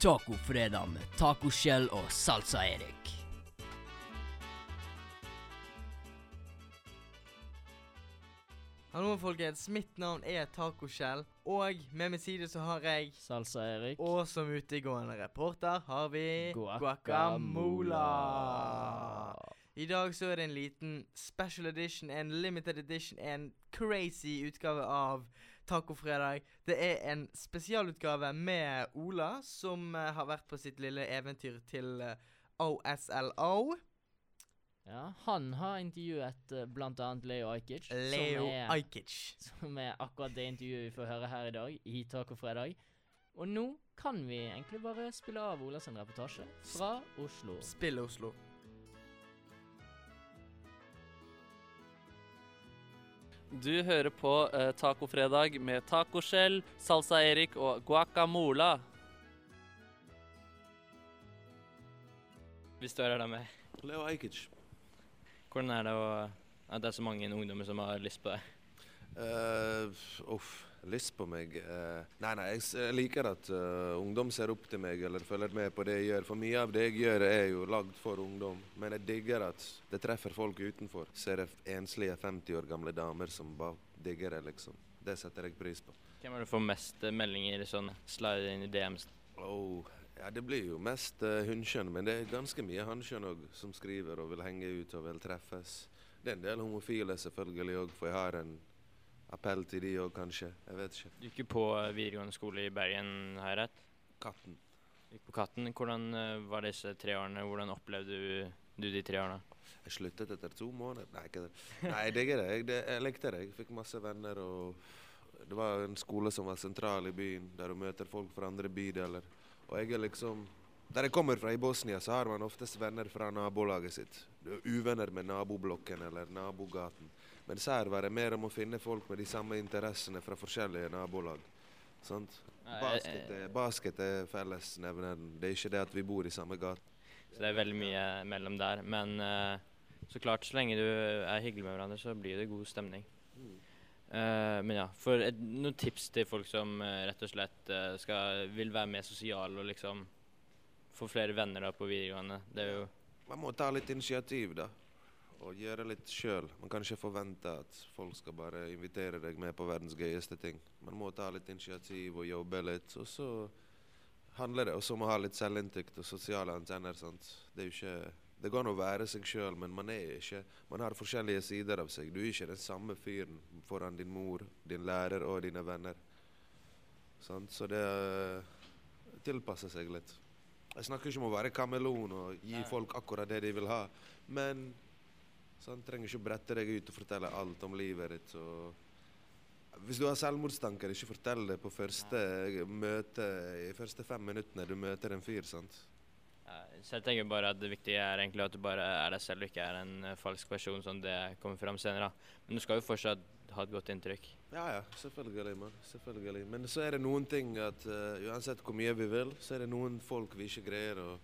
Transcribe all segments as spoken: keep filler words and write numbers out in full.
Tacofredag med tacoskjell og salsa Erik. Hallo folkens, mitt navn er Tacoskjell, og med min side så har jeg Salsa Erik. Og som utegående reporter har vi Guacamole. I dag så er det en liten special edition, en limited edition, en crazy utgave av Tacofredag. Det er en spesialutgave med Ola, som uh, har vært på sitt lille eventyr til uh, O S L O. Ja, han har intervjuet uh, blant annet Leo Ajkic. Leo som er, Ajkic. Som er akkurat det intervjuet vi får høre her i dag, i Tacofredag. Og nå kan vi egentlig bare spille av Ola sin reportasje fra Oslo. Spill Oslo. Du hører på uh, Tacofredag med tacoskjell, salsa Erik og guacamole. Vi står her da med Leo Ajkic. Hvordan er det å, at det er så mange ungdommer som har lyst på det? Uh, uff, lyst på meg? Uh, nei, nei, jeg, s- jeg liker at uh, ungdom ser opp til meg eller følger med på det jeg gjør. For mye av det jeg gjør er jo lagd for ungdom. Men jeg digger at det treffer folk utenfor. Ser jeg enslige femti år gamle damer som bare digger det, liksom. Det setter jeg pris på. Hvem er det får mest uh, meldinger sånn, slide inn i D Ms? Oh, ja, det blir jo mest uh, hunnkjønn, men det er ganske mye hannkjønn også, som skriver og vil henge ut og vil treffes. Det er en del homofile selvfølgelig også, for jeg har en appell til de også, kanskje. Jeg vet ikke. Du gikk jo på uh, videregående skole i Bergen, har jeg rett? Katten. Du gikk på Katten. Hvordan uh, var disse tre årene? Hvordan opplevde du, du de tre årene? Jeg sluttet etter to måneder. Nei, ikke det. Nei, jeg digger det. Jeg, det. jeg likte det. Jeg fikk masse venner, og det var en skole som var sentral i byen, der du møter folk fra andre bydeler. Og jeg er liksom, der jeg kommer fra i Bosnia, så har man oftest venner fra nabolaget sitt. Du er uvenner med naboblokken eller nabogaten. Men så her var det mer om å finne folk med de samme interessene fra forskjellige nabolag. Sant? Nei, Basket er, basket er fellesnevneren. Det er ikke det at vi bor i samme gate. Så det er veldig mye mellom der. Men uh, så klart, så lenge du er hyggelig med hverandre, så blir det god stemning. Mm. Uh, men ja, for et, noen tips til folk som uh, rett og slett uh, skal, vil være mer sosial og liksom få flere venner da på videregående. Det er jo... Man må ta litt initiativ da, og gjøre litt selv. Man kan ikke forvente at folk skal bare invitere deg med på verdens gøyeste ting. Man må ta litt initiativ og jobbe litt, og så handler det også om å ha litt selvinntekt og sosiale antenner, sant? Det er jo ikke... Det går an å være seg selv, men man er ikke... Man har forskjellige sider av seg. Du er ikke den samme fyren foran din mor, din lærer og dine venner. Sant? Så det uh, tilpasser seg litt. Jeg snakker ikke om å være kameleon og gi Nei. folk akkurat det de vil ha, men sant, trenger ikke brette deg ut og fortelle alt om livet ditt. Og hvis du har selvmordstanker, ikke fortell det på første møte, i første fem minuttene du møter en fyr, sant? Ja, så jeg tenker bare at det viktige er egentlig at du bare er deg selv og ikke er en uh, falsk versjon som det kommer frem senere. Da. Men du skal jo fortsatt ha et godt inntrykk. Ja, ja, selvfølgelig, man. Selvfølgelig. Men så er det noen ting at uh, uansett hvor mye vi vil, så er det noen folk vi ikke greier å,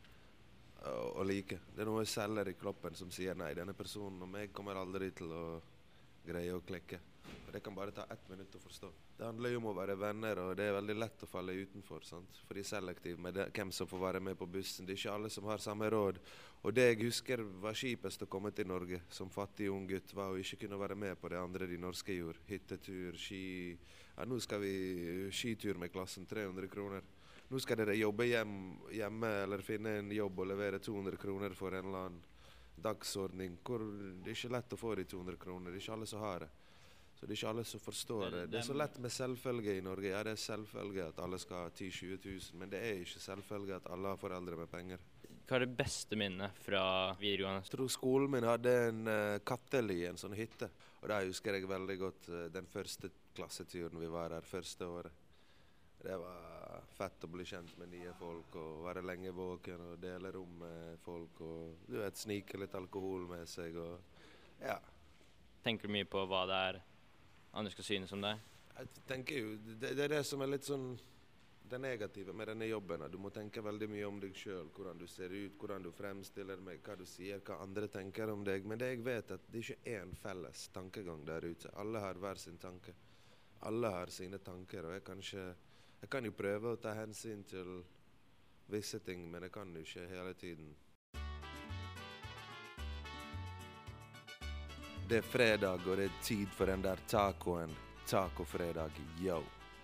å, å like. Det er noen celler i kroppen som sier nei, denne personen og meg kommer aldri til å greie å klikke. Og det kan bare ta ett minutt å forstå. Det handler jo om å være venner, og det er veldig lett å falle utenfor, sant? For de er selektive med det, hvem som får være med på bussen. Det er ikke alle som har samme råd. Og det jeg husker var kjipest å komme til Norge som fattig ung gutt, var å ikke kunne være med på det andre de norske gjorde. Hyttetur, ski... Ja, nå skal vi skitur med klassen, tre hundre kroner. Nå skal dere jobbe hjem, hjemme, eller finne en jobb og levere to hundre kroner for en eller annen dagsordning, hvor det er ikke lett å få de to hundre kroner. Det er ikke alle som har det. Så det er ikke alle som forstår det. Det er så lett med selvfølge i Norge. Ja, det er selvfølge at alle skal ha ti til tjue tusen, men det er ikke selvfølge at alle har foreldre med penger. Hva er det beste minnet fra videregående? Jeg tror skolen min hadde en uh, kattely, en sånn hytte. Og da husker jeg veldig godt uh, den første klasseturen vi var her, første året. Det var fett å bli kjent med nye folk, og være lenge våken, og dele rom med folk, og du vet, snike litt alkohol med seg, og ja. Tenker du mye på hva det er andre skal synes om deg? Jeg tenker jo, det, det er det som er litt sånn det negative med denne jobben. Du må tenke veldig mye om deg selv, hvordan du ser ut, hvordan du fremstiller deg, hva du sier, hva andre tenker om deg. Men det jeg vet er at det er ikke en felles tankegang der ute. Alle har hver sin tanke. Alle har sine tanker, og jeg kan, ikke, jeg kan jo prøve å ta hensyn til visse ting, men det kan jo ikke hele tiden. Det er fredag, og det er tid for den der tacoen. Tacofredag, yo.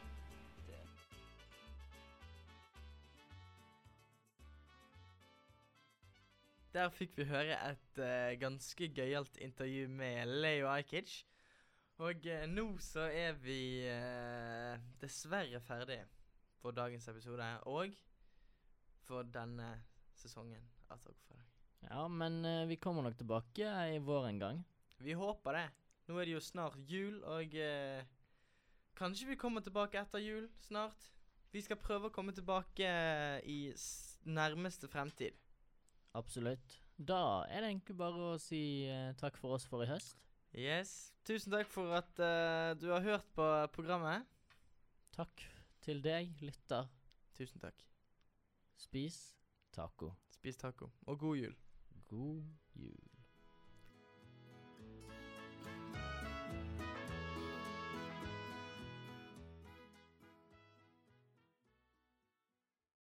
Der fikk vi høre et eh, ganske gøyalt intervju med Leo Ajkic. Og eh, nå så er vi eh, dessverre ferdig for dagens episode, og for denne sesongen av Taco Fredag. Ja, men eh, vi kommer nok tilbake i vår en gang. Vi håper det. Nå er det jo snart jul, og eh, kanskje vi kommer tilbake etter jul snart. Vi skal prøve å komme tilbake i s nærmeste fremtid. Absolutt. Da er det egentlig bare å si eh, takk for oss for i høst. Yes. Tusen takk for at eh, du har hørt på programmet. Takk til deg, lytter. Tusen takk. Spis taco. Spis taco. Og god jul. God jul.